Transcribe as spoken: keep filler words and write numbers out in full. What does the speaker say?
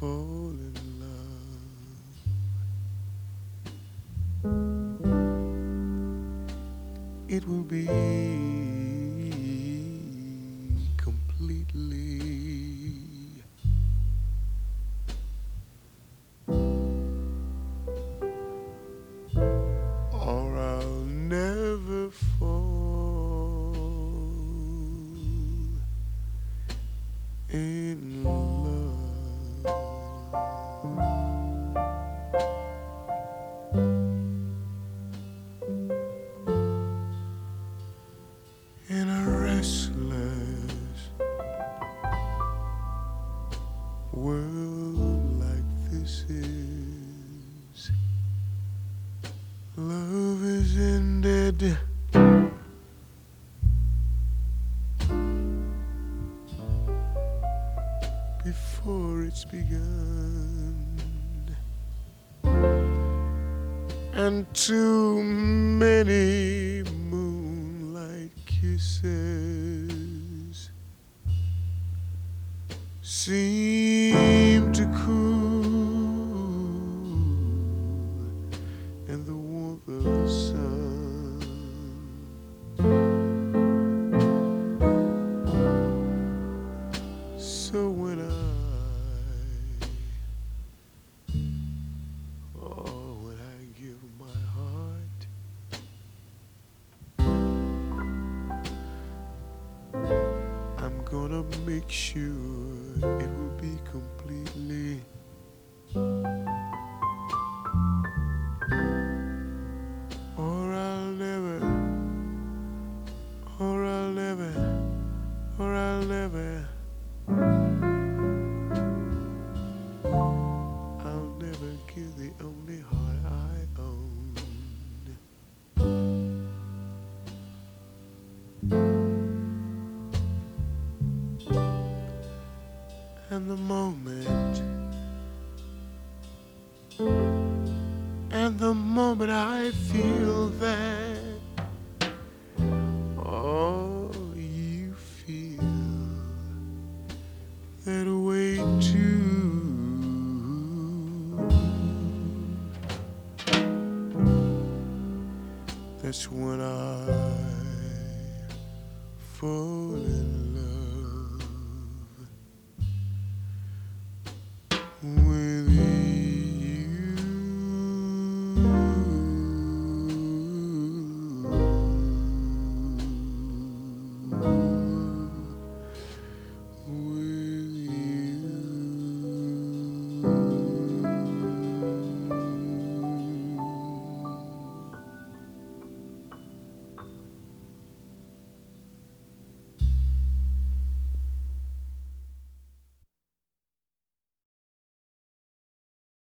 fall in love. It will be completely, or I'll never fall in love. In a restless world like this is, love is ended before it's begun, and too many moonlight kisses seem to cool in the warmth of the sun. So when I, oh, when I give my heart, I'm gonna make sure it will be completely, or I'll never, or I'll never, or I'll never, I'll never give the only heart I own. And the moment, and the moment I feel that, oh, you feel that way too, that's when I fall in love.